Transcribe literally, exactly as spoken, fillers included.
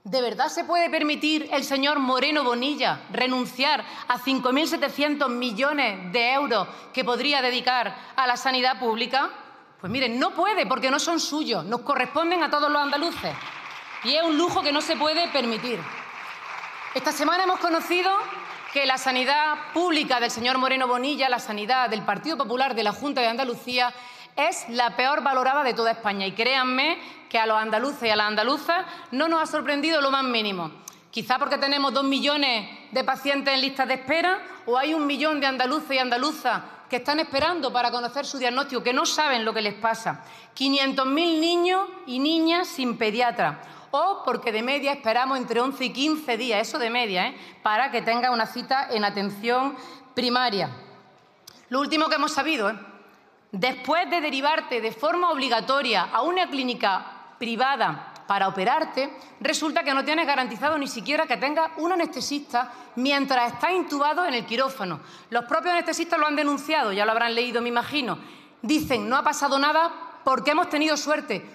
¿De verdad se puede permitir el señor Moreno Bonilla renunciar a cinco mil setecientos millones de euros que podría dedicar a la sanidad pública? Pues miren, no puede, porque no son suyos, nos corresponden a todos los andaluces. Y es un lujo que no se puede permitir. Esta semana hemos conocido que la sanidad pública del señor Moreno Bonilla, la sanidad del Partido Popular de la Junta de Andalucía, es la peor valorada de toda España. Y créanme que a los andaluces y a las andaluzas no nos ha sorprendido lo más mínimo. Quizá porque tenemos dos millones de pacientes en listas de espera, o hay un millón de andaluces y andaluzas que están esperando para conocer su diagnóstico, que no saben lo que les pasa. quinientos mil niños y niñas sin pediatra. O porque de media esperamos entre once y quince días, eso de media, ¿eh? para que tenga una cita en atención primaria. Lo último que hemos sabido, ¿eh? después de derivarte de forma obligatoria a una clínica privada para operarte, resulta que no tienes garantizado ni siquiera que tengas un anestesista mientras estás intubado en el quirófano. Los propios anestesistas lo han denunciado, ya lo habrán leído, me imagino. Dicen, no ha pasado nada porque hemos tenido suerte.